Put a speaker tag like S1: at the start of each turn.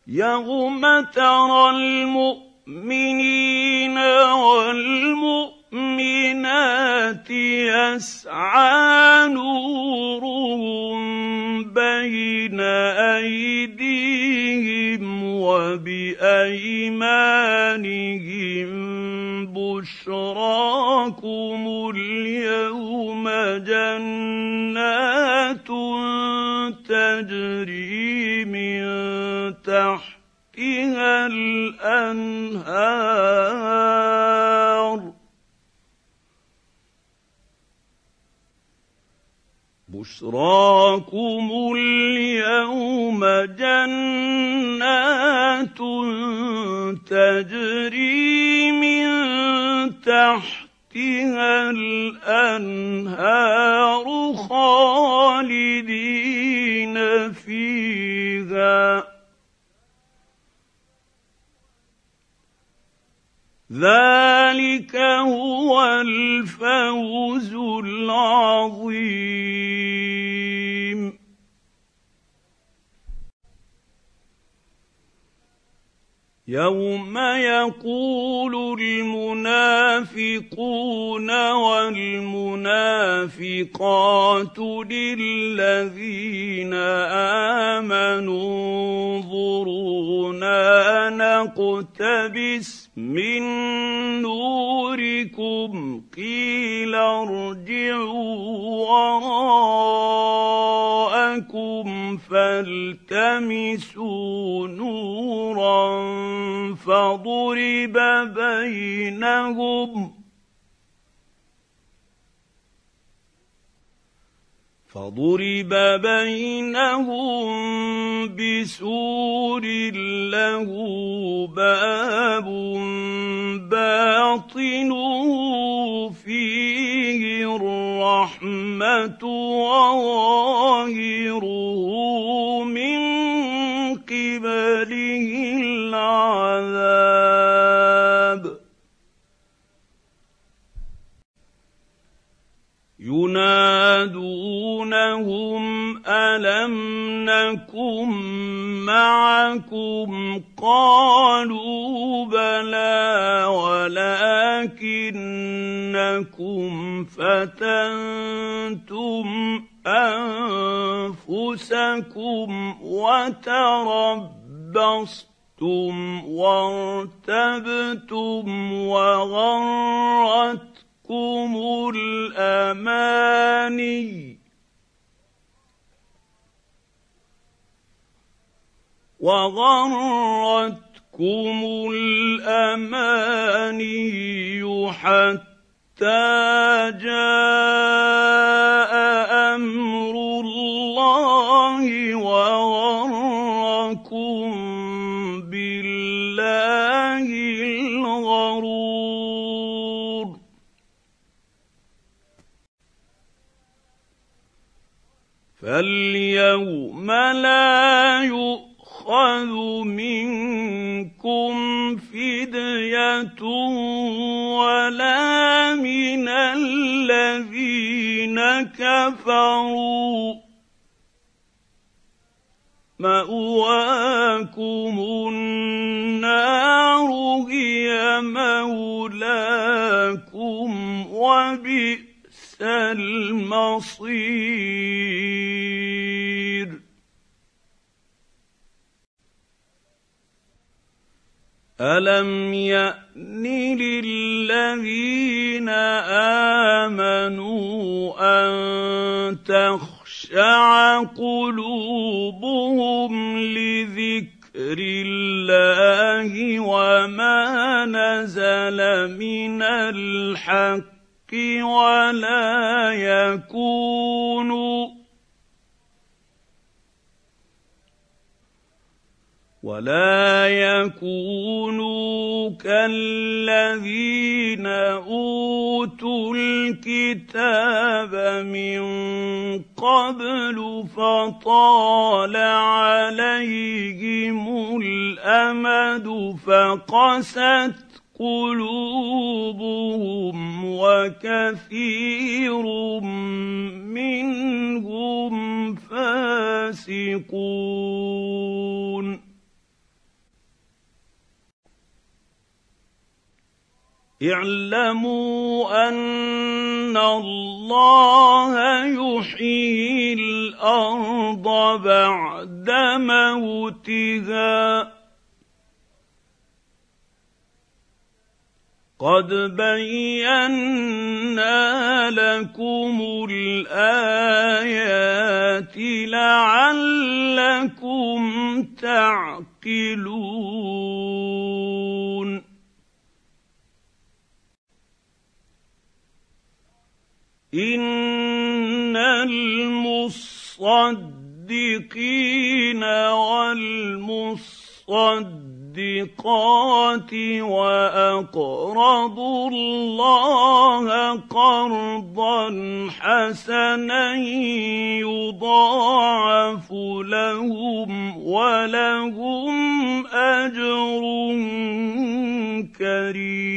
S1: يوم ترى المؤمنين والمؤمنات يسعى نورهم بين أيديهم وبأيمانهم بشراكم اليوم جنات تجري من تحتها الأنهار بشراكم اليوم جنات تجري من تحتها الأنهار خالدين فيها ذلك هو الفوز العظيم. يوم يقول المنافقون والمنافقات للذين آمنوا انظرونا نقتبس من نوركم قيل ارجعوا وراءكم فالتمسوا نورا فضرب بينهم بسور له باب باطنه فيه الرحمة وظاهره من قبله العذاب ينادونهم ألم نكن معكم قالوا بلى ولكنكم فتنتم أنفسكم وتربصتم وارتبتم وغرتكم الأماني حتى جاء أمر الله وغركم بالله الغرور. فاليوم لا يؤخذ منكم فدية ولا من الذين كفروا مأواكم النار هي مولاكم وبئس المصير. ألم يأن للذين آمنوا أن تخشع قلوبهم لذكر الله وما نزل من الحق ولا يكونوا كالذين أوتوا الكتاب من قبل فطال عليهم الأمد فقست قلوبهم وكثير منهم فاسقون. اعلموا ان الله يحيي الارض بعد موتها قد بينا لكم الايات لعلكم تعقلون ان المصدقين والمصدقات واقرضوا الله قرضا حسنا يضاعف لهم ولهم اجر كريم